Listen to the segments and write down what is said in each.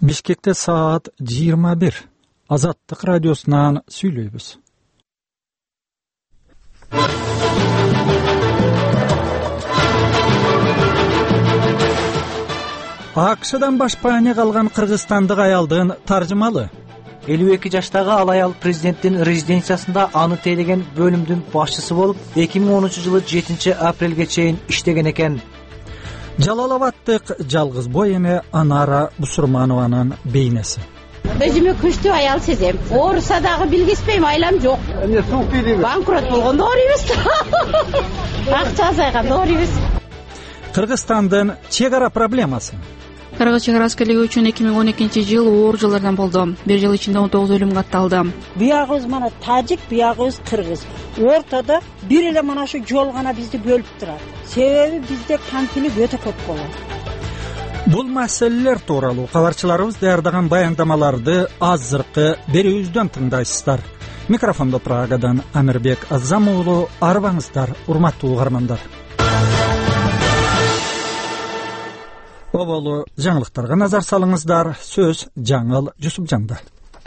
Бишкекте саат 21. Азаттык радиосунан сүйлөйбүз. АКШдан башпаане калган кыргызстандык аялдын таржымалы. 52 жаштагы ал аял президенттин резиденциясында аны тейлеген бөлүмдүн башчысы болуп 2013 жылы 7 апрелге чейин иштеген экен. Жалал-Абадтык жалгыз бой эне Анара Бусурманованын бейнеси. Өзүмө күчтүү аял сезем. Ооруса дагы билгиспейм, айлам жок. Эмне суук тийди? Банкрот болгондо ооруйбуз. Акча азайганда ооруйбуз. Кыргызстандын чек ара проблемасы. Кыргыз чек ара аскерлиги үчүн 2012 жыл оор жылдардан болду. Бир жыл ичинде 19 өлүм катталды. Биягыбыз мана тажик, биягыбыз кыргыз. Ортодо бир эле мана ушу жол гана бизди бөлүп турат. Себеби бизде камчылык өтө көп болот. Бул маселелер тууралуу кабарчыларыбыз даярдаган баяндамаларды азыркы берүүбүздөн тыңдайсыздар. Микрофондо Прагадан Амирбек Азам уулу, арбаңыздар, урматтуу угармандар. Оболу жаңылыктарга назар салыңыздар. Сөз Жаңыл Жусупжанда.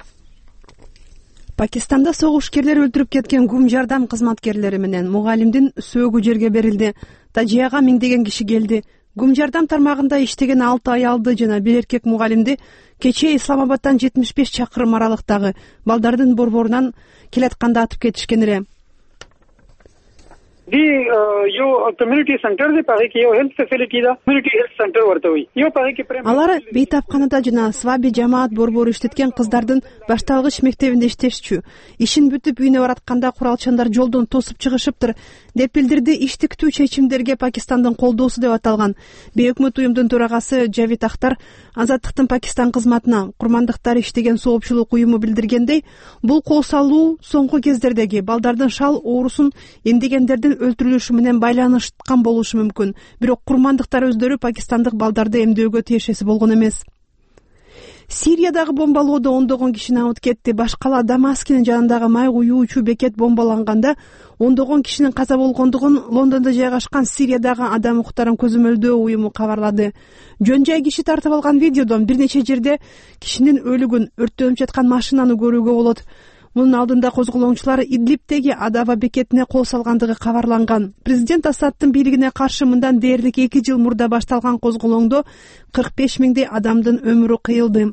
Пакистанда согушкерлер өлтүрүп кеткен ГУМ жардам кызматкерлери менен мугалимдин сөөгү жерге берилди. Тажияга миңдеген киши келди. ГУМ жардам тармагында иштеген 6 аялды жана бир эркек мугалимди кечээ Исламабадтан 75 чакырым аралыктагы балдардын борборунан келатканда атып кетишкен эле. Алар бейтапканада жана Сваби жамаат борбору иштеткен кыздардын башталгыч мектебинде иштешчү. Ишин бүтүп үйүнө баратканда куралчандар жолдон тосуп чыгышыптыр деп билдирди иштиктүү чечимдерге Пакистандын колдоосу деп аталган бейөкмөт уюмдун төрагасы Джавид Ахтар Азаттыктын Пакистан кызматына курмандыктар иштеген соопчулук уюму билдиргендей, бул кол салуу соңку кездердеги балдардын шал оорусун эмдегендердин өлтүрүлүшү менен байланышкан болушу мүмкүн. Бирок курмандыктар өздөрү пакистандык балдарды эмдөөгө тиешеси болгон эмес. Сириядагы бомбалоодо ондогон киши абыт кетти. Башкала Дамаскинин жанындагы май куюучу бекет бомбаланганда ондогон кишинин каза болгондугун Лондондо жайгашкан Сириядагы адам укуктарын көзөмөлдөө уюму кабарлады. Жөн жай киши тартып алган видеодон бир нече жерде кишинин өлүгүн, өрттөнүп жаткан машинаны көрүүгө болот. Мунун алдында козголоңчулар Идлибтеги Адава бекетине кол салгандыгы кабарланган. Президент Асадтын бийлигине каршы мындан дээрлик 2 жыл мурда башталган козголоңдо 45 миңдей адамдын өмүрү кыйылды.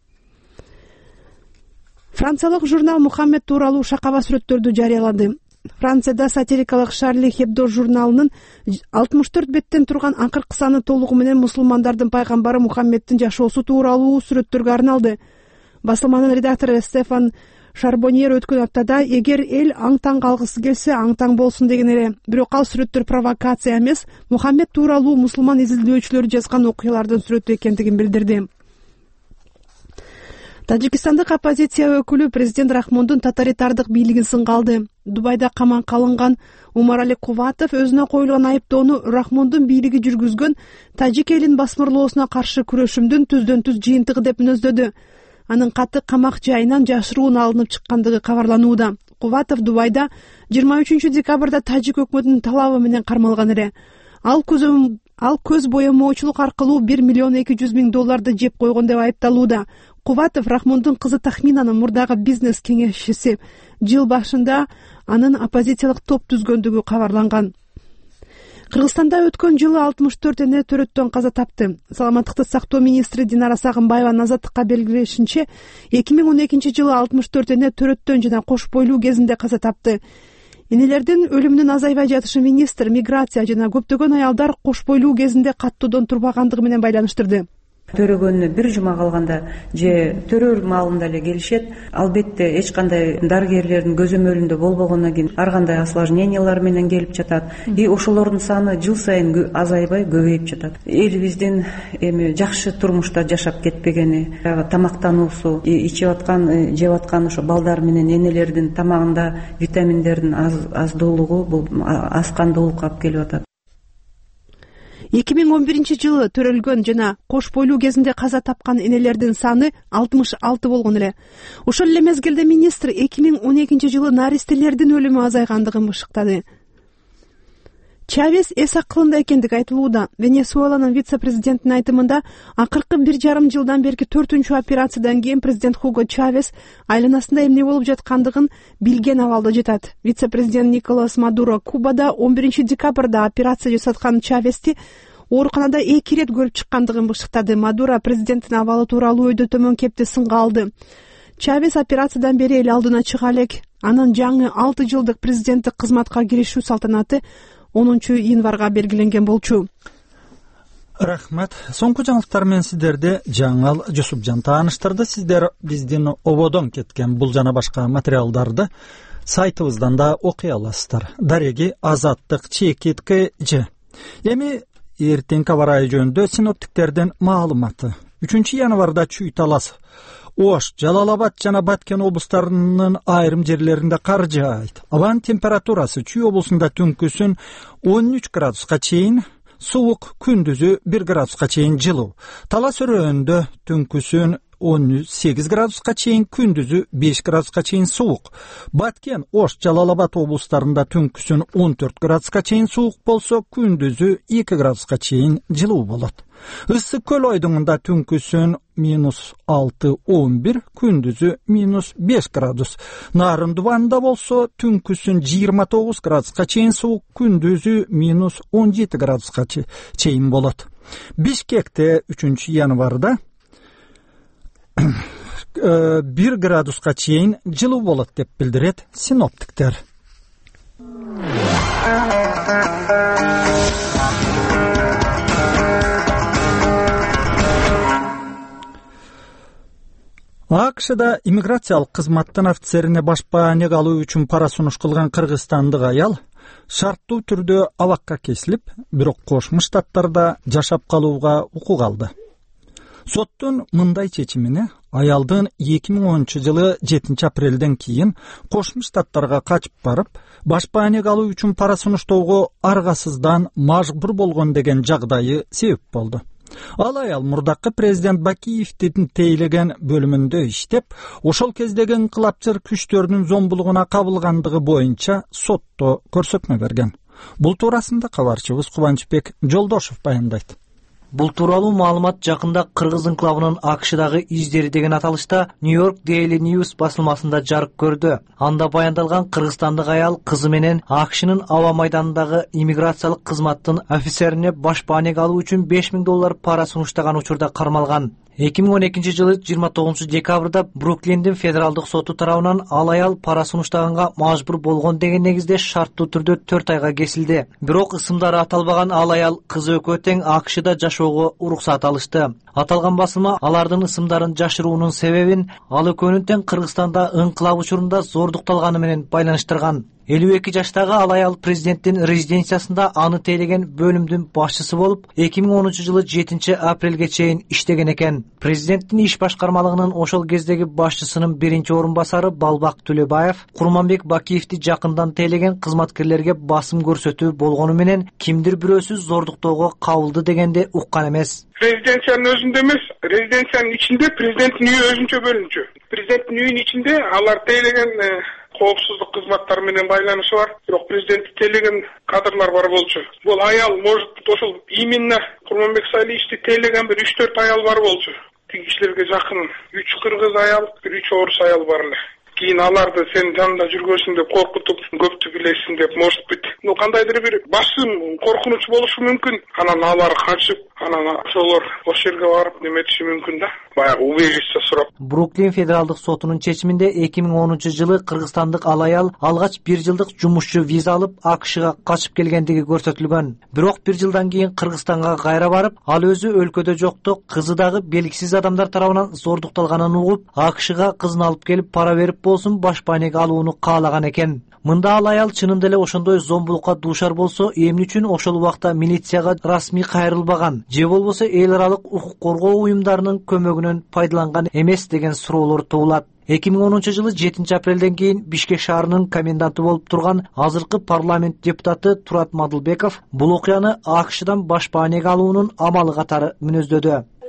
Франциялык журнал Мухаммед тууралуу шакаба сүрөттөрдү жарыялады. Францияда сатирикалык Шарли Хебдо журналынын 64 беттен турган акыркы саны толугу менен мусулмандардын пайгамбары Мухаммеддин жашоосу тууралуу сүрөттөргө арналды. Басылманын редактору Стефан Шарбоньер өткөн аптада эгер эл аң-таң калгысы келсе, аң-таң болсун деген эле. Бирок ал сүрөттөр провокация эмес, Мухаммед тууралуу мусулман изилдөөчүлөр жазган окуялардын сүрөтү экендигин билдирди. Тажикстандык оппозиция өкүлү президент Рахмондун тоталитардык бийлигин сынга алды. Дубайда камакка алынган Умарали Куватов өзүнө коюлган айыптоону Рахмондун бийлиги жүргүзгөн тажик элин басмырлоосуна каршы күрөшүмдүн түздөн-түз жыйынтыгы деп мүнөздөдү. Анын каты камак жайынан жашыруун алынып чыккандыгы кабарланууда. Куватов Дубайда 23 декабрда тажик өкмөтүнүн талабы менен кармалган эле. Ал көз боемоочулук аркылуу $1,2 миллион жеп койгон деп айыпталууда. Куватов Рахмондун кызы Тахминанын мурдагы бизнес кеңешчиси. Жыл башында анын оппозициялык топ түзгөндүгү кабарланган. Кыргызстанда өткөн жылы 64 эне төрөттөн каза тапты. Саламаттыкты сактоо министри Динара Сагынбаева Азаттыкка белгилешинче, 2012 жылы 64 эне төрөттөн жана кош бойлуу кезинде каза тапты. Энелердин өлүмүнүн азайбай жатышы министр, миграция жана көптөгөн аялдар кош бойлуу кезинде каттоодон турбагандыгы менен байланыштырды. Төрөгөнүнө бир жума калганда же төрөр маалында эле келишет. Албетте эч кандай дарыгерлердин көзөмөлүндө болбогондон кийин ар кандай осложнениялар менен келип жатат. Ошолордун саны жыл сайын азайбай көбөйүп жатат. Элибиздин эми жакшы турмушта жашап кетпегени, тамактануусу, ичип аткан, жеп аткан ошо балдар менен энелердин тамагында витаминдердин аздуулугу бул аскандуулукка алып келип атат. 2011 жылы төрөлгөн жана кош бойлуу кезинде каза тапкан энелердин саны 66 болгон эле. Ошол эле мезгилде министр 2012 жылы наристелердин өлүмү азайгандыгын бышыктады. Чавес эс акылында экендиги айтылууда. Венесуэланын вице-президентинин айтымында, акыркы 1,5 жылдан берки 4-чү операциядан кийин президент Хуго Чавес айланасында эмне болуп жаткандыгын билген абалда жатат. Вице-президент Николас Мадуро Кубада 11 декабрда операция жасаткан Чавести ооруканада 2 ирет көрүп чыккандыгын бышыктады. Мадуро президенттин абалы тууралуу өйдө төмөн кепти сынга алды. Чавес операциядан бери эл алдына чыга элек. Анын жаңы 6 жылдык президенттик кызматка киришүү салтанаты 10 январга белгиленген болчу. Рахмат. Соңку жаңылыктар менен сиздерди Жаңал Жусупжан тааныштырды. Сиздер биздин ободон кеткен бул жана башка материалдарды сайтыбыздан да окуй аласыздар. Дареги Азаттык ЧКТЖ. Эми эртеңки аба ырайы жөнүндө синоптиктердин маалыматы. 3 январда Чүй Талас, Ош, Жалал-Абад жана Баткен облустарынын айрым жерлеринде кар жаайт. Абанын температурасы Чүй облусунда түнкүсүн 13 градуска чейин, суук, күндүзү 1 градуска чейин жылуу. Талас өрөөндө түнкүсүн 18 градуска чейин, күндүзү 5 градуска чейин суук. Баткен, Ош, Жалал-Абад облустарында түнкүсүн 14 градуска чейин суук болсо, күндүзү 2 градуска чейин жылуу болот. Ысык көл ойдуңунда түнкүсүн -6-11, күндүзү -5 градус. Нарын Дубанда болсо түнкүсүн 29 градуска чейин суук, күндүзү -17 градуска чейин болот. Бишкекте 3 январда 1 градуска чейин жылуу болот деп билдирет синоптиктер. АКШда иммиграциялык кызматтын офицерине башпаанек алуу үчүн пара сунуш кылган кыргызстандык аял шарттуу түрдө абакка кесилип, бирок Кошмо Штаттарда жашап калууга укук алды. Соттун мындай чечимине аялдын 2010 жылы 7 апрелден кийин Кошмо Штаттарга качып барып, башпаанек алуу үчүн пара сунуштоого аргасыздан мажбур болгон деген жагдайы себеп болду. Ал аял мурдакы президент Бакиевдин тейлеген бөлүмүндө иштеп, ошол кездеги инкылапчы күчтөрдүн зомбулугуна кабылгандыгы боюнча сотто көрсөтмө берген. Бул туурасында кабарчыбыз Кубанычбек Жолдошов баяндайт. Бул тууралуу маалымат жакында Кыргыз инклавынын АКШдагы издери деген аталышта Нью-Йорк Daily News басылмасында жарык көрдү. Анда баяндалган кыргызстандык аял кызы менен АКШнын аба майданындагы иммиграциялык кызматтын офицерине башпаанек алуу үчүн $5000 пара сунуштаган учурда кармалган. 2012 жылы 29 декабрда Бруклиндин федералдык соту тарабынан ал аял пара сунуштаганга мажбур болгон деген негизде шарттуу түрдө 4 айга кесилди. Бирок ысымдары аталбаган ал аял кызы экөө тең АКШда жашоого уруксат алышты. Аталган басылма алардын ысымдарын жашыруунун себебин ал экөөнүн тең Кыргызстанда инкылап учурунда зордукталганы менен байланыштырган. 52 жаштагы ал аял президенттин резиденциясында аны тейлеген бөлүмдүн башчысы болуп, 2010 жылы 7 апрелге чейин иштеген экен. Президенттин иш башкармалыгынын ошол кездеги башчысынын биринчи орун басары Балбак Төлөбаев Курманбек Бакиевди жакындан тейлеген кызматкерлерге басым көрсөтүү болгону менен кимдир бирөөсү зордуктоого кабылды дегенде уккан эмес. Резиденциянын өзүндө эмес, резиденциянын ичинде президенттин үйү өзүнчө бөлүнчү. Президенттин үйүнүн ичинде алар тейлеген коопсуздук кызматтары менен байланышы бар. Бирок президентти тейлеген кадрлар бар болчу. Бул аял может ошол именно Курманбек Салиевичти тейлеген бир 3-4 аял бар болчу. Тиги кишилерге жакын 3 кыргыз аял, 3 орус аял бар эле. Кийин аларды сен жанында жүргөсүң деп коркутуп, көптү билесиң деп, может быть, кандайдыр бир басым, коркунуч болушу мүмкүн. Анан алар качып, анан ошолор ошол жерге барып неметиши мүмкүн да. Баягы убежище сурап. Бруклин федералдык сотунун чечиминде 2010 жылы кыргызстандык ал аял алгач 1 жылдык жумушчу виза алып АКШга качып келгендиги көрсөтүлгөн. Бирок 1 жылдан кийин Кыргызстанга кайра барып, ал өзү өлкөдө жоктук, кызы дагы белгисиз адамдар тарабынан зордукталганын угуп, АКШга кызын алып келип пара берип болсун башпаанек алууну каалаган экен. Мында ал аял чынында эле ошондой зомбулукка дуушар болсо, эмне үчүн ошол убакта милицияга расмий кайрылбаган же болбосо эл аралык укук коргоо уюмдарынын көмөгүнөн пайдаланган эмес деген суроолор туулат. 2010 жылы 7 апрелден кийин Бишкек шаарынын коменданты болуп турган азыркы парламент депутаты Турат Мадылбеков бул окуяны АКШдан башпаанек алуунун амалы катары мүнөздөдү.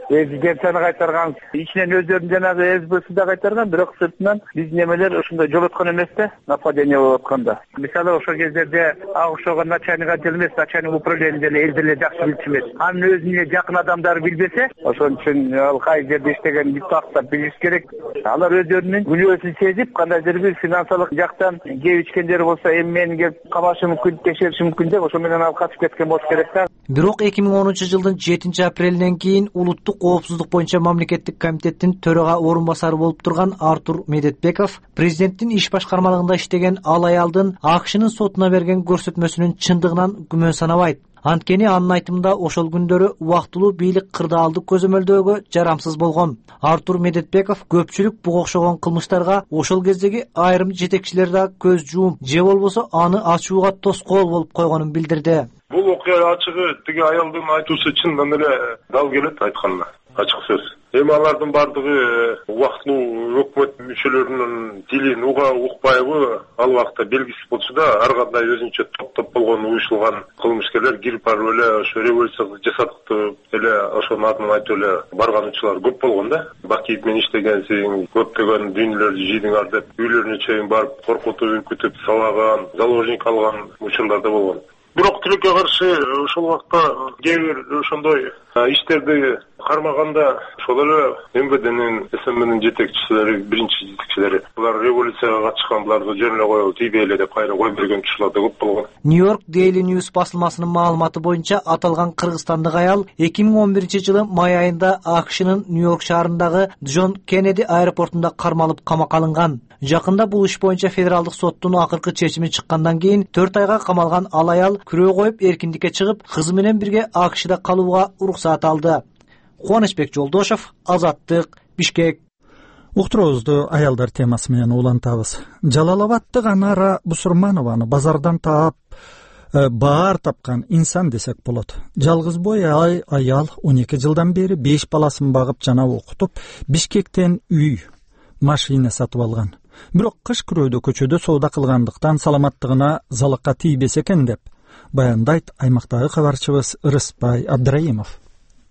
Президенттен кайтарган, ичинен өздөрүнүн жанагы СБСи да кайтарган, бирок сыртынан биздин эмелер ушундай жол өткөн эмес да, нападение болуп атканда. Мисалы ошол кездерде ак ошого начальник отдел эмес, начальник управление деле элдер эле жакшы билчү эмес. Анын өзүнө жакын адамдары билбесе, ошон үчүн ал кай жерде иштеген муктактап билиш керек. Алар өздөрүнүн күнөөсүн сезип, кандайдыр бир финансылык жактан кеп ичкендери болсо, эми мени келип кабашы мүмкүн, текшериши мүмкүн деп, ошо менен ал качып кеткен болуш керек да. Бирок 2010-жылдын 7-апрелинен кийин улуттук коопсуздук боюнча мамлекеттик комитеттин төрага орун басары болуп турган Артур Медетбеков президенттин иш башкармалыгында иштеген ал аялдын АКШнын сотуна берген көрсөтмөсүнүн чындыгынан күмөн санабайт. Анткени анын айтымында ошол күндөрү убактылуу бийлик кырдаалды көзөмөлдөөгө жарамсыз болгон. Артур Медетбеков көпчүлүк буга окшогон кылмыштарга ошол кездеги айрым жетекчилер да көз жуум, же болбосо аны ачууга тоскоол болуп койгонун билдирди. Бул окуя ачыгы тиги аялдын айтуусу чындан эле дал келет айтканда. Ачык сөз. Эми алардын бардыгы убактылуу өкмөт мүчөлөрүнүн тилин укпайбы ал убакта белгисиз болчу да, ар кандай өзүнчө топ болгон уюшулган кылмышкерлер кирип барып эле ошо революция жасадык эле ошонун атын айтып эле барган учурлар көп болгон да. Бакиев менен иштегенсиң, көптөгөн дүйнөлөрдү жийдиңар деп үйлөрүнө чейин барып коркутуп, үркүтүп, сабаган, заложник алган учурлар да болгон. Бирок тилекке каршы ошол убакта кээ бир ошондой иштерди кармаганда ошол эле МВДнин, СМнин жетекчилери, биринчи жетекчилери булар революцияга катышкан, буларды жөн эле коюп тийбей эле деп кайра кой берген учурлар да көп болгон. Нью-Йорк Daily News басылмасынын маалыматы боюнча аталган кыргызстандык аял 2011-жылы май айында АКШнын Нью-Йорк шаарындагы Джон Кеннеди аэропортунда кармалып камакка алынган. Жакында бул иш боюнча федералдык соттун акыркы чечими чыккандан кийин 4 айга камалган ал аял күрөө коюп эркиндикке чыгып, кызы менен бирге АКШда калууга уруксаат алды. Кубанычбек Жолдошов, Азаттык, Бишкек. Уктуруубузду аялдар темасы менен улантабыз. Жалалабадтык Анара Бусурманованы базардан таап баар тапкан инсан десек болот. Жалгыз бой аял 12 жылдан бери 5 баласын багып жана окутуп, Бишкектен үй, машина сатып алган. Бирок кыш күрөөдө көчөдө соода кылгандыктан саламаттыгына залыкка тийбесе экен деп баяндайт аймактагы кабарчыбыз Ырысбай Абдраимов.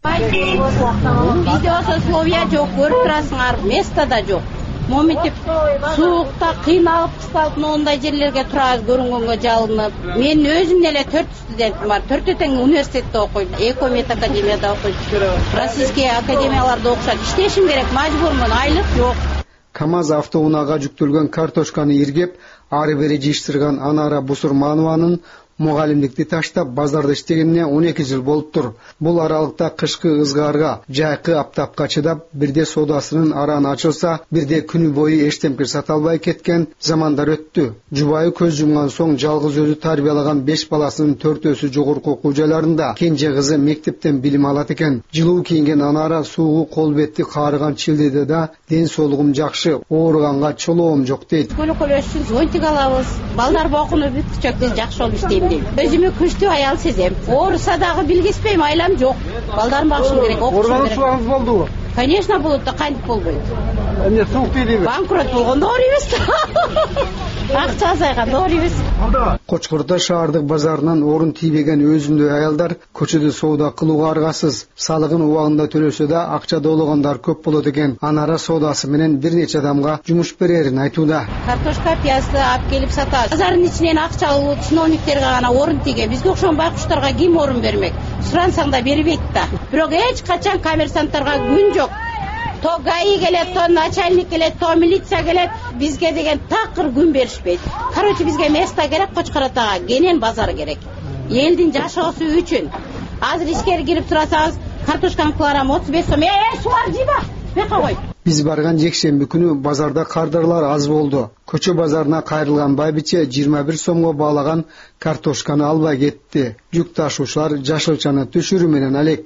Видеосо условия жок, көрүп турасыңар, место да жок. Моментип суукта кыйналып кысталып моундай жерлерге турабыз, көрүнгөнгө жалынып. Мен өзүм эле 4 студентим бар. 4 тең университетте окуйт, Экомет академияда окуйт. Российский академияларда окушат. Иштешим керек, мажбурмун, айлык жок. КамАЗ автоунаага жүктөлгөн картошканы иргеп, ары бери жыйыштырган Анара Бусурманованын мугалимдикти таштап базарда иштегенине 12 жыл болуптур. Бул аралыкта кышкы ызгаарга, жайкы аптапка чыдап, бирде соодасынын араны ачылса, бирде күнү бою эчтемкир сата албай кеткен замандар өттү. Жубайы көз жумган соң жалгыз өзү тарбиялаган 5 баласынын 4-өсү жогорку окуу жайларында, кенже кызы мектептен билим алат экен. Жылуу кийинген Анара суугу кол бетти каарыган чилдеде да ден соолугум жакшы, ооруганга чолоом жок дейт. Көлөкөлөш үчүн зонтик алабыз. Балдар окууну бүткүчөктү жакшы болуп иштейм. Өзүмө күчтүү аял сезем. Ооруса дагы билгиспейм, айлам жок. Балдарым бакышым керек, окушум керек. Оорганыңыз болдубу? Конечно, болот да, кантип болбойт. Эмне суук тийдиби? Банкрот болгондо ооруйбуз. Акча азайганда ооруйбуз. Кочкордо шаардык базарынан орун тийбеген өзүндөй аялдар көчөдө соода кылууга аргасыз. Салыгын убагында төлөсө да акча доологондар көп болот экен. Анара соодасы менен бир нече адамга жумуш берерин айтууда. Картошка, пиязды алып келип сатабыз. Базардын ичинен акча алуу чиновниктерге гана орун тийген. Бизге окшогон байкуштарга ким орун бермек? Сурансаң да бербейт да. Бирок эч качан коммерсанттарга күн жок. То ГАИ келет, то начальник келет, то милиция келет, бизге деген такыр күн беришпейт. Короче, бизге место керек, Кочкор атага кенен базар керек. Элдин жашоосу үчүн. Азыр ишкери кирип турасаңыз, картошканын килограммы 35 сом. Сулар жийба, бека кой. Биз барган жекшемби күнү базарда кардарлар аз болду. Көчө базарына кайрылган байбиче 21 сомго баалаган картошканы албай кетти. Жүк ташуучулар жашылчаны түшүрүү менен алек.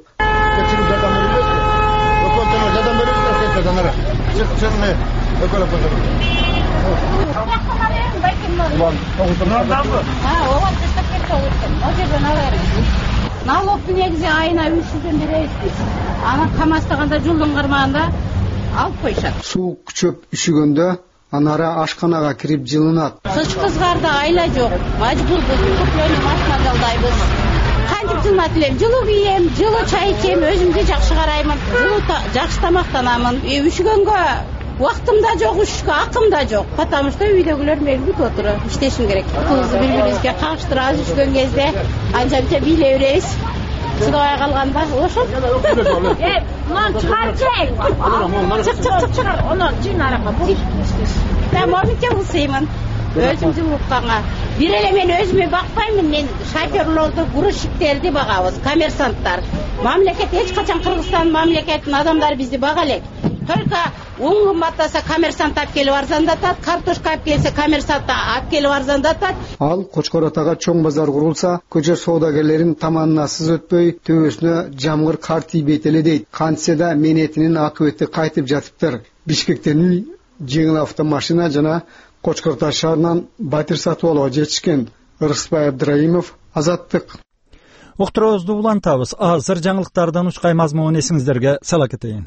Налогду негизи айына 300 беребиз. Аны камастаганда жылдын кармагында алып коюшат. Суу күчөп үшүгөндө Анара ашканага кирип жылынат. Кыш кызгарда айла жок. Мажбурбуз, күпөлөнү машина жалдайбыз. кантип жылмат элем, жылуу кийем, жылуу чай ичем, өзүмдү жакшы караймын, жылуу жакшы тамактанамын. Үшүгөнгө убактым да жок, үшкө акым да жок, потому что үйдөгүлөр мени күтүп отуруп, иштешим керек. Кызды бири-бирибизге кагыштырабыз үшкөн кезде, анча-мынча бийлей беребиз. Чыдабай калганда ошол. Ман чыгарчай. Чык. Оны жин аракка бул. Мен моментте булсыймын. Өзүм жылуулукка. Бир эле мен өзүмө бакпаймын, мен шоферлорду, грузчиктерди багабыз, коммерсанттар. Мамлекет эч качан Кыргызстан мамлекетинин адамдары бизди бага элек. Только он кымбаттаса коммерсант алып келип арзандатат, картошка алып келсе коммерсант алып келип арзандатат. Ал Кочкор атага чоң базар курулса, көчө соодагерлерин таманына сыз өтпөй, төбөсүнө жамгыр кар тийбейт эле дейт. Кантсе да менетинин акыбети кайтып жатыптыр. Бишкектен жеңил автомашина жана Кочкор таш шаарынан батир сатып алууга жетишкен. Ырысбай Абдраимов, Азаттык. Уктуруубузду улантабыз. Азыр жаңылыктардан учкай мазмуун эсиңиздерге сала кетейин.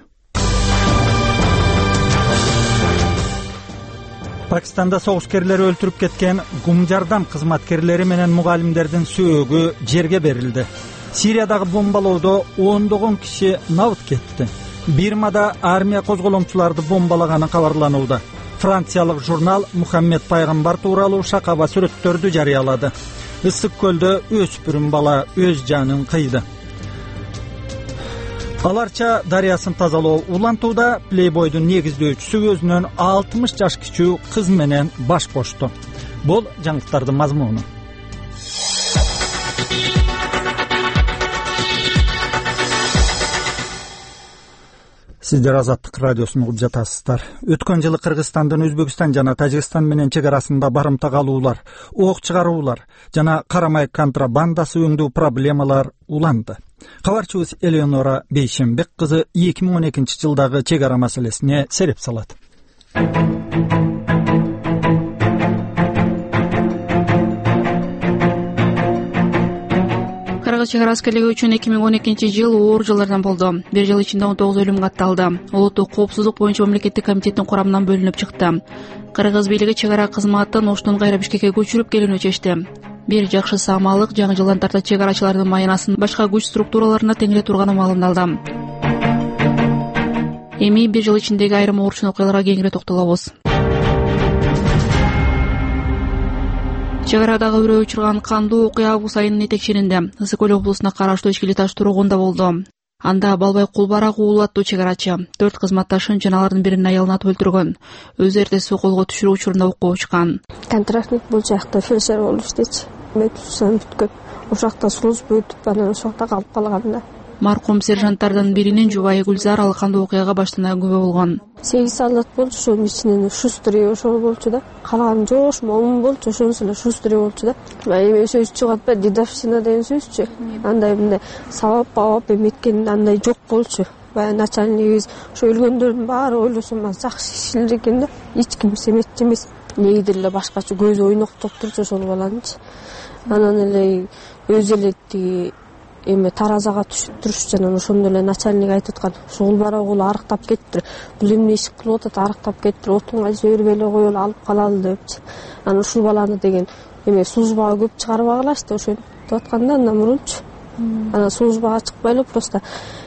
Пакистанда согушкерлери өлтүрүп кеткен Гум жардам кызматкерлери менен мугалимдердин сөөгү жерге берилди. Сириядагы бомбалоодо ондогон киши набыт кетти. Бирмада армия козголомчуларды бомбалаганы кабарланууда. Франциялык журнал Мухаммед пайгамбар тууралуу шакаба сүрөттөрдү жарыялады. Ысык көлдө өспүрүм бала өз жанын кыйды. Аларча дарыясын тазалоо улантууда Плейбойдун негиздөөчүсү өзүнөн 60 жаш кичүү кыз менен баш кошту. Бул жаңылыктардын мазмуну. Сиздер Азаттык радиосун угуп жатасыздар. Өткөн жылы Кыргызстандын Өзбекстан жана Тажикстан менен чек арасында барымта калуулар, ок чыгаруулар жана карамай контрабандасы өңдүү проблемалар уланды. Кабарчыбыз Элеонора Бейшенбек кызы 2012 жылдагы чек ара маселесине сереп салат. Кыргыз чек ара аскерлиги үчүн 2012 жыл оор жылдардан болду. Бир жыл ичинде 19 өлүм катталды. Улуттук коопсуздук боюнча мамлекеттик комитеттин курамынан бөлүнүп чыкты. Кыргыз бийлиги чек ара кызматын Оштон кайра Бишкекке көчүрүп келүүнү чечти. Бир жакшы саамалык жаңы жылдан тарта чек арачылардын майынасын башка күч структураларына теңире турганы маалымдалды. Эми бир жыл ичиндеги айрым оорчун окуяларга кеңири токтолобуз. Чек арадагы үрөө учурган кандуу окуя август айынын этекчеринде Ысык көл облусуна караштуу Ичкили Таш тургунда болду. Анда Балбай Кулбарак уулу аттуу чек арачы 4 кызматташын жана алардын бирин аялын атып өлтүргөн. Өз эртеси колго түшүрүү учурунда окко учкан. Контрактник бул жакта фельдшер болуп иштечи. Медицина бүткөн. Ошакта служба өтүп анан ошакта калып калганда. Маркум сержанттардын биринин жубайы Гүлзар ал кандуу окуяга баштан күбө болгон. 8 солдат болчу, ошонун ичинен Шустрий ошол болчу да. Калган жош момун болчу, ошонусу эле Шустрий болчу да. Эми сөз чыгат ба, дедовщина деген сөзчү. Андай мындай сабап бабап эметкен андай жок болчу. Баягы начальнигибиз ошо өлгөндөрдүн баары ойлосом жакшы кишилер экен да. Эч ким семетчи эмес. Негидир эле башкача көзү ойноктоп турчу ошол баланычы. Анан эле өз эле тиги эми таразага түшүп турушчу, анан ошондо эле начальник айтып аткан, ушул бара угул арыктап кетиптир. Бул эмне иш кылып атат, арыктап кетиптир, отунга жибербей эле коелу, алып калалы депчи. Анан ушул баланы деген эме службага көп чыгарбагалашты, ошентип атканда андан мурунчу. Анан службага чыкпай эле просто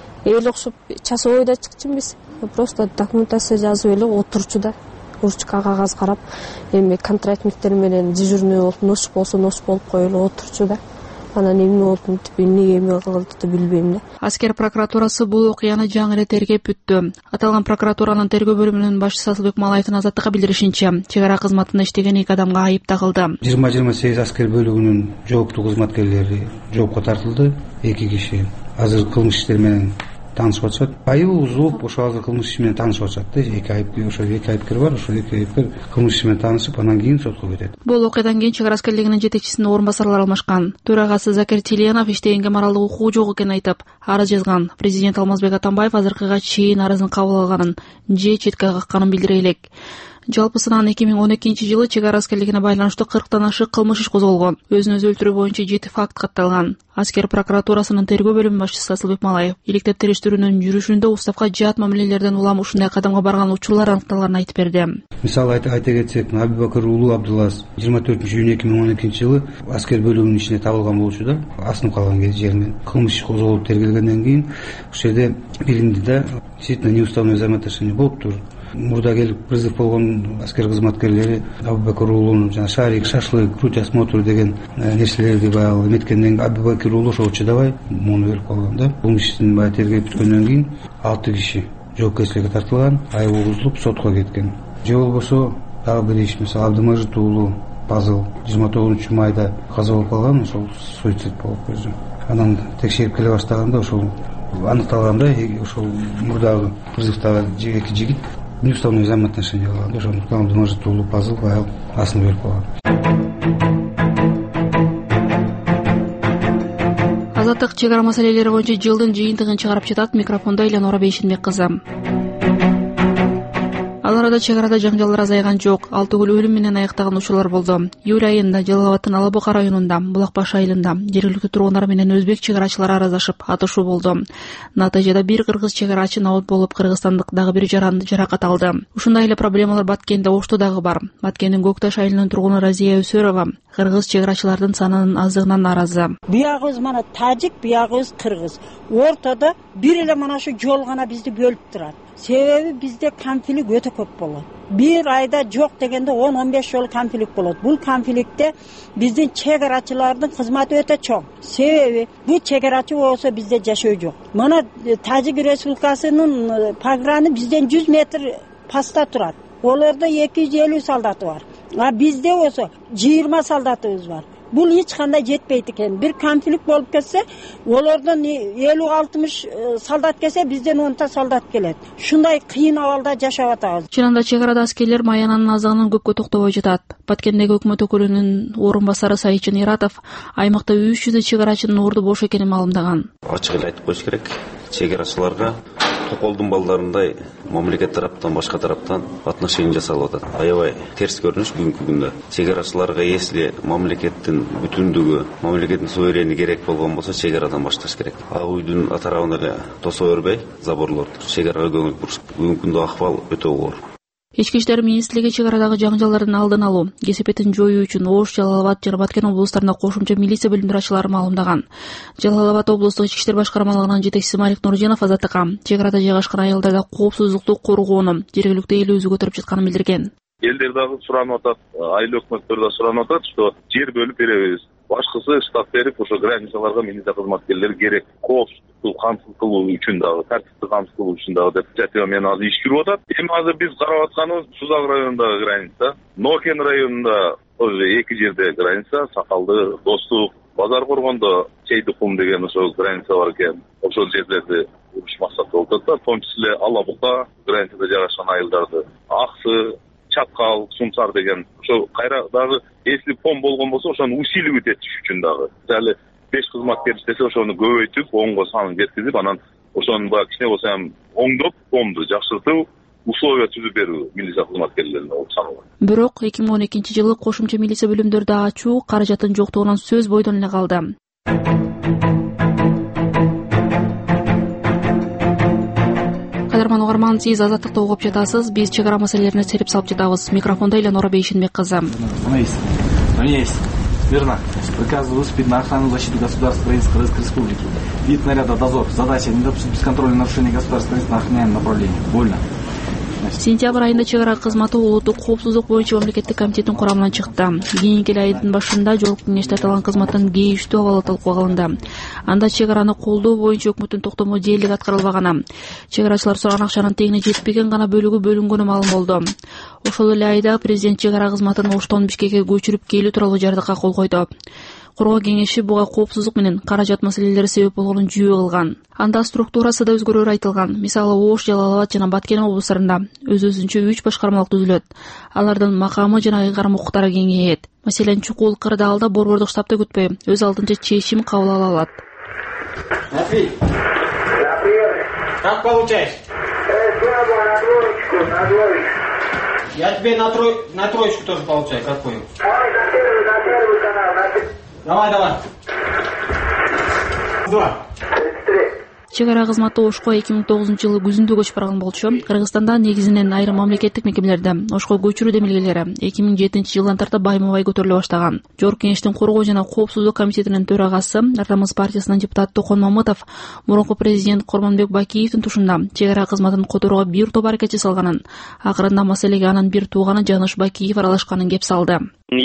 эл окшоп часовойда чыкчу эмес. Просто документация жазып эле отурчу да. Ручка кагаз карап, эми контрактниктер менен дежурный болуп, ноч болсо ноч болуп коелу отурчу да. Анан эмне болду деп эмне кылды билбейм да. Аскер прокуратурасы бул окуяны жаңы эле тергеп бүттү. Аталган прокуратуранын тергөө бөлүмүнүн башчысы Асылбек Малаевдин Азаттыкка билдиришинче, чек ара кызматында иштеген 2 адамга айып тагылды. 20-28 аскер бөлүгүнүн жооптуу кызматкерлери жоопко тартылды. 2 киши азыр кылмыш иштери менен таанышып атышат. Айыбы узуп, ошо азыр кылмыш иши менен таанышып атышат да. 2 айыпкер бар, ошо 2 айыпкер кылмыш иши менен таанышып, анан кийин сотко кетет. Бул окуядан кийин чек ара аскерлигинин жетекчисинин орун басарлары алмашкан. Төрагасы Закир Тилиянов иштегенге моралдык укугу жок экенин айтып, арыз жазган. Президент Алмазбек Атамбаев азыркыга чейин арызын кабыл алганын же четке какканын билдире элек. Жалпысынан 2012-жылы чек ара аскерлигине байланыштуу 40тан ашык кылмыш иш козголгон. Өзүн өзү өлтүрүү боюнча 7 факт катталган. Аскер прокуратурасынын тергөө бөлүмү башчысы Асылбек Малаев иликтеп териштирүүнүн жүрүшүндө уставка жаат мамилелерден улам ушундай кадамга барган учурлар аныкталганын айтып берди. Мисалы айта кетсек, Абубакыр уулу Абдуллас 24-июнь 2012-жылы аскер бөлүмүнүн ичинде табылган болчу да, асынып калган жеринен кылмыш иш козголуп тергелгенден кийин ушул жерде билинди да, действительно неуставное взаимоотношение болуптур. Мурда келип призыв болгон аскер кызматкерлери Абубакыр уулунун жана шарик, шашлык, грудь осмотру деген нерселерди баягы эметкенден Абубакыр уулу ошого чыдабай муну берип калган да. Бул иштин баягы тергеп бүткөндөн кийин 6 киши жоопкерчиликке тартылган, айып угузулуп сотко кеткен. Же болбосо дагы бир иш, мисалы Абдымажит уулу Пазыл 29-майда каза болуп калган, ошол суицид болуп өзү. Анан текшерип келе баштаганда ошол аныкталгандай, ошол мурдагы призывдагы эки жигит неуставное взаимоотношение кылган. Ошондуктан Абдымажит уулу Пазыл баягы асын берип калган. Азаттык чек ара маселелери боюнча жылдын жыйынтыгын чыгарып жатат. Микрофондо Элеонора Бейшенбек кызы. Ал арада чек арада жаңжалдар азайган жок. Ал түгүл өлүм менен аяктаган учурлар болду. Июль айында Жалал Абадтын Ала Бука районунда, Булак Баш айылында жергиликтүү тургундар менен өзбек чек арачылары араздашып атышуу болду. Натыйжада бир кыргыз чек арачы набыт болуп, кыргызстандык дагы бир жаракат алды. Ушундай эле проблемалар Баткенде Ошто дагы бар. Баткендин Көкташ айылынын тургуну Разия Өсөрова кыргыз чек арачылардын санынын аздыгынан нааразы. Биягыбыз мана тажик, биягыбыз кыргыз. Ортодо бир эле мана ушу жол гана бизди бөлүп турат. Себеби бизде конфликт өтө көп болот. Бир айда жок дегенде 10-15 жол конфликт болот. Бул конфликтте биздин чек арачылардын кызматы өтө чоң. Себеби бул чек арачы болсо бизде жашоо жок. Мана Тажик Республикасынын пограны бизден 100 метр паста турат. Олордо 250 солдаты бар. А бизде болсо 20 солдатыбыз бар. Бул эч кандай жетпейт экен. Бир конфликт болуп кетсе, олордон 50-60 солдат келсе, бизден 10 солдат келет. Ушундай кыйын абалда жашап атабыз. Чынында чек арада аскерлер маянанын аздыгынан көпкө токтобой жатат. Баткендеги өкмөт өкүлүнүн орун басары Сайчын Иратов аймакта 300 чек арачынын орду бош экенин маалымдаган. Ачык эле айтып коюш керек. Чек арачыларга токолдун балдарындай мамлекет тараптан, башка тараптан отношение жасалып атат. Аябай терс көрүнүш бүгүнкү күндө. Чек арачыларга если мамлекеттин бүтүндүгү, мамлекеттин суверени керек болгон болсо, чек арадан башташ керек. Ак үйдүн тарабын эле тосо бербей, заборлорду чек арага көңүл буруш. Бүгүнкү күндө акыбал өтө оор. Ички иштер министрлиги чек арадагы жаңжалдардын алдын алуу, кесепетин жоюу үчүн Ош, Жалал Абад жана Баткен облустарында кошумча милиция бөлүмдөрү ачылары маалымдаган. Жалал Абад облустук ички иштер башкармалыгынын жетекчиси Малик Нурженов Азаттыкка чек арада жайгашкан айылдарда коопсуздукту коргоону жергиликтүү эл өзү көтөрүп жатканын билдирген. Элдер дагы суранып атат, айыл өкмөттөр да суранып атат, что жер бөлүп беребиз. Башкысы штат берип, ошо границаларга милиция кызматкерлери керек. Коопсуздукту камсыз кылуу үчүн дагы, тартипти камсыз кылуу үчүн дагы деп жатып мен азыр иш жүрүп атат. Эми азыр биз карап атканыбыз Сузак районундагы граница, Нокен районунда тоже эки жерде граница, Сакалды, Достук, Базар Коргондо Чейдикум деген ошо граница бар экен. Ошол жерлерди уруш максаты болуп атат. В том числе Ала Бука границада жайгашкан айылдарды, Аксы, Чаткал, Сумсар деген ошо кайра дагы если пом болгон болсо ошону усиливать этиш үчүн дагы дали 5 кызматкер иштесе ошону көбөйтүп, оңго санын жеткизип, анан ошону баягы кичине болсо ham оңдоп, помду жакшыртып, условия түзүп берүү милиция кызматкерлерине болуп саналат. Бирок 2012-жылы кошумча милиция бөлүмдөрдү ачуу каражаттын жоктугунан сөз бойдон эле калды. Кадырман угарман, сиз Азаттыкты угуп жатасыз. Биз чек ара маселелерине серип салып жатабыз. Микрофондо Элеонора Бейшенбек кызы. Есть. Верно. Приказ выступить на охрану защиты государства Украинской Республики. Вид наряда дозор. Задача не допустить бесконтрольного нарушения государственной на охраняемом направлении. Больно. Сентябрь айында чек ара кызматы улуттук коопсуздук боюнча мамлекеттик комитеттин курамынан чыкты. Кийинки айдын башында жол кеңеште аталган кызматтын кейиштүү абалы талкууга алынды. Анда чек араны колдоо боюнча өкмөттүн токтому дээрлик аткарылбаганы, чек арачылар сураган акчанын тегине жетпеген гана бөлүгү бөлүнгөнү маалым болду. Ошол эле айда президент чек ара кызматын Оштон Бишкекке көчүрүп келүү тууралуу жардыкка кол койду. Коргоо кеңеши буга коопсуздук менен каражат маселелери себеп болгонун жүйө кылган. Анда структурасы да өзгөрөөр айтылган. Мисалы Ош, Жалал Абад жана Баткен облустарында өз-өзүнчө 3 башкармалык түзүлөт. Алардын макамы жана ыйгарым укуктары кеңейет. Маселен чукул кырдаалда борбордук штабты күтпөй, өз алдынча чечим кабыл ала алат. Матвей, как получаешь? Я тебе на троечку тоже получаю, как понял? Давай. 2. чек ара кызматы Ошко 2009-жылы күзүндө көчүп барган болчу. Кыргызстанда негизинен айрым мамлекеттик мекемелерде Ошко көчүрүү демилгелери 2007-жылдан тарта байма-бай көтөрүлө баштаган. Жогорку Кеңештин коргоо жана коопсуздук комитетинин төрагасы Артамыз партиясынын депутаты Токон Мамытов мурунку президент Курманбек Бакиевдин тушунда чек ара кызматын которууга бир топ аракетчи салганын, акырында маселеге анын бир тууганы Жаныш Бакиев аралашканын кеп салды.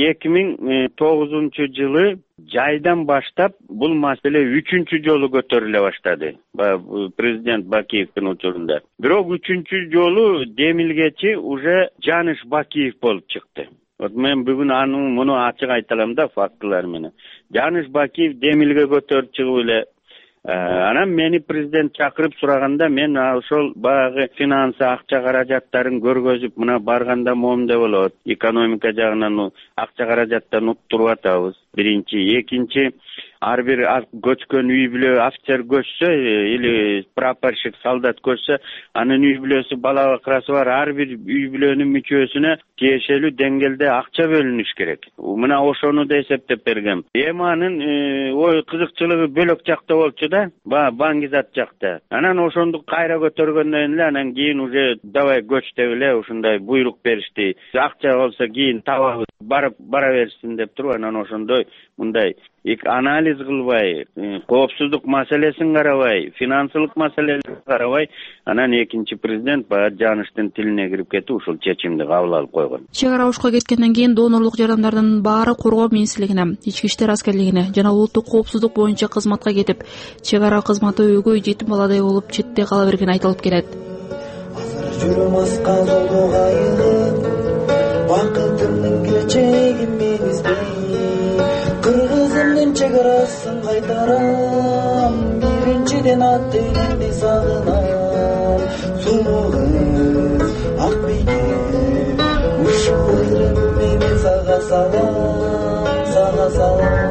2009-жылы жайдан баштап бул маселе 3-чү жолу көтөрүлө баштады. Президент Бакиевдин учурунда. Бирок 3-чү жолу демилгечи уже Жаныш Бакиев болуп чыкты. Вот мен бүгүн муну ачык айта алам да фактылар менен. Жаныш Бакиев демилге көтөрүп чыгып эле анан мени президент чакырып сураганда мен ошол баягы финансы акча каражаттарын көргөзүп мына барганда момундай болот. Экономика жагынан акча каражаттан уттуруп атабыз. Биринчи, экинчи ар бир көчкөн үй бүлө офицер көчсө или прапорщик солдат көчсө анын үй бүлөсү бала бакырасы бар ар бир үй бүлөнүн мүчөсүнө тиешелүү деңгээлде акча бөлүнүш керек. Мына ошону да эсептеп бергем. Эми анын кызыкчылыгы бөлөк жакта болчу да, Баңгизат жакта. Анан ошонду кайра көтөргөндөн эле анан кийин уже давай көч деп эле ушундай буйрук беришти. Акча болсо кийин табабыз, бара берсин деп туруп анан ошондой мындай анализ кылбай, коопсуздук маселесин карабай, финансылык маселелерин карабай, анан экинчи президент баягы Жаныштын тилине кирип кетип ушул чечимди кабыл алып койгон. Чек ара Ошко кеткенден кийин донорлук жардамдардын баары коргоо министрлигине, ички иштер аскерлигине жана улуттук коопсуздук боюнча кызматка кетип, чек ара кызматы өгөй жетим баладай болуп четте кала бергени айтылып келет. Бакытымдын келечеги меңизди, кыргызымдын чек арасын кайтарам, биринчиден ат элимди сагынам. Сулуу кыз ак бийге ушул ырым менен сага салам.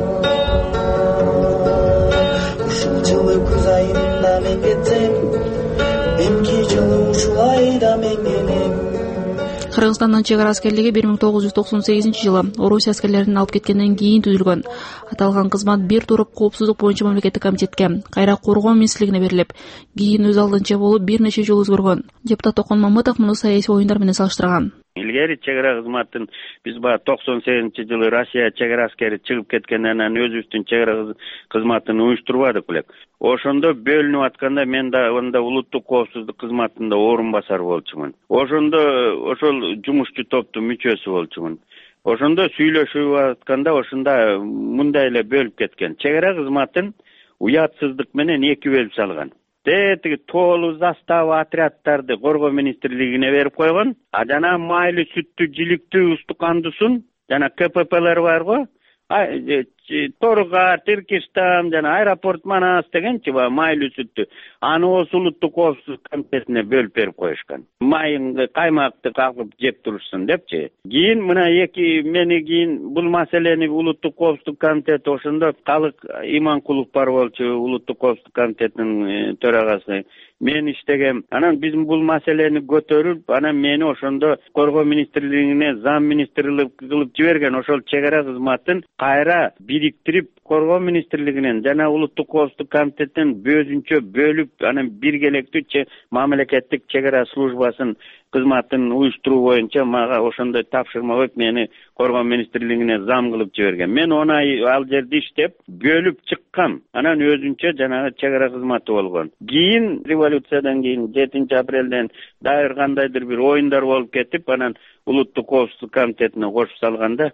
Ушул жылы күз айында мен кетсем, эмки жылы ушул айда мен келем. Кыргызстандын чек ара аскерлиги 1998-жылы Орусия аскерлерин алып кеткенден кийин түзүлгөн. Аталган кызмат бир туруп коопсуздук боюнча мамлекеттик комитетке, кайра коргоо министрлигине берилип, кийин өз алдынча болуп бир нече жолу өзгөргөн. Депутат Токон Мамытов муну саясий оюндар менен салыштырган. Илгери чек ара кызматын биз баягы 98-жылы Россия чек ара аскери чыгып кеткенден анан өзүбүздүн чек ара кызматын уюштурбадык белек. Ошондо бөлүнүп атканда мен да анда улуттук коопсуздук кызматында орун басар болчумун. Ошондо ошол жумушчу топтун мүчөсү болчумун. Ошондо сүйлөшүп атканда ошондо мындай эле бөлүп кеткен. Чек ара кызматын уятсыздык менен эки бөлүп салган. Тиги тоолуу застава отряддарды коргоо министрлигине берип койгон. А жана майлы сүттү, жиликтүү, устукандусын жана КППлер бар го. Торга, Тиркистан жана аэропорт Манас дегенчи майлы сүттү. Аны осы улуттук коопсуздук комитетине бөлүп берип коюшкан. Майыңды, каймакты кагып жеп турушсын депчи. Кийин мына мени кийин бул маселени улуттук коопсуздук комитети ошондо Калык Иманкулов бар болчу, улуттук коопсуздук комитетинин төрагасы. Мен иштегем. Анан биз бул маселени көтөрүп, анан мени ошондо коргоо министрлигине зам министрлик кылып жиберген. Ошол чек ара кызматын кайра бириктирип коргоо министрлигинен жана улуттук коопсуздук комитетинен өзүнчө бөлүп, анан биргелектүү мамлекеттик чек ара службасын кызматын уюштуруу боюнча мага ошондой тапшырма коюп мени коргоо министрлигине зам кылып жиберген. Мен 10 ай ал жерде иштеп, бөлүп чыккам. Анан өзүнчө жанагы чек ара кызматы болгон. Кийин революциядан кийин 7-апрелден дайыр кандайдыр бир оюндар болуп кетип, анан улуттук коопсуздук комитетине кошуп салганда.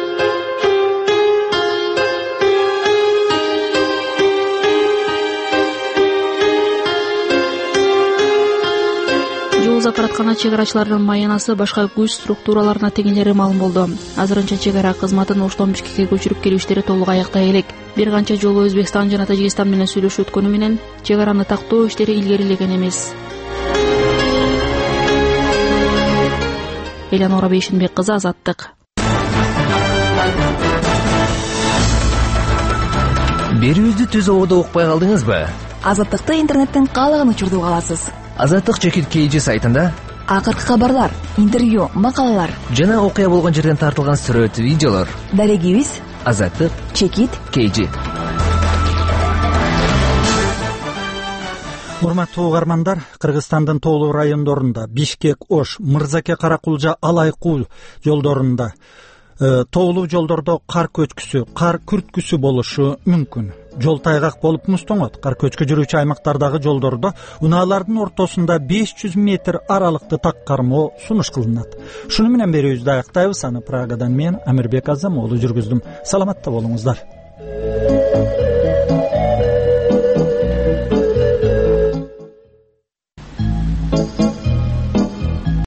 Жол запараткана чек арачылардын маянасы башка күч структураларына теңелери маалым болду. Азырынча чек ара кызматын Оштон Бишкекке көчүрүп келүү иштери толук аяктай элек. Бир канча жолу Өзбекстан жана Тажикстан менен сүйлөшүп өткөнү менен чек араны тактоо иштери илгерилеген эмес. Элянора Бейшинбек кызы, Азаттык. Берүүбүздү түз ободо укпай калдыңызбы? Азаттыкты интернеттен каалаган учурда уга аласыз. Азаттык чекит KG сайтында акыркы кабарлар, интервью, макалалар жана окуя болгон жерден тартылган сүрөт, видеолор. Дарегибиз Азаттык, Чекит, KG. Урматтуу угармандар, Кыргызстандын тоолуу райондорунда Бишкек, Ош, Мырзаке, Каракулжа, Алай-Кул жолдорунда тоолуу жолдордо кар көчкүсү, кар күрткүсү болушу мүмкүн. Жол тайгак болуп мустоңот. Кар көчкү жүрүүчү аймактардагы жолдордо унаалардын ортосунда 500 метр аралыкты так кармоо сунуш кылынат. Шуну менен берүүбүздү аяктайбыз. Аны Прагадан мен Амирбек Азам уулу жүргүздүм. Саламатта болуңуздар.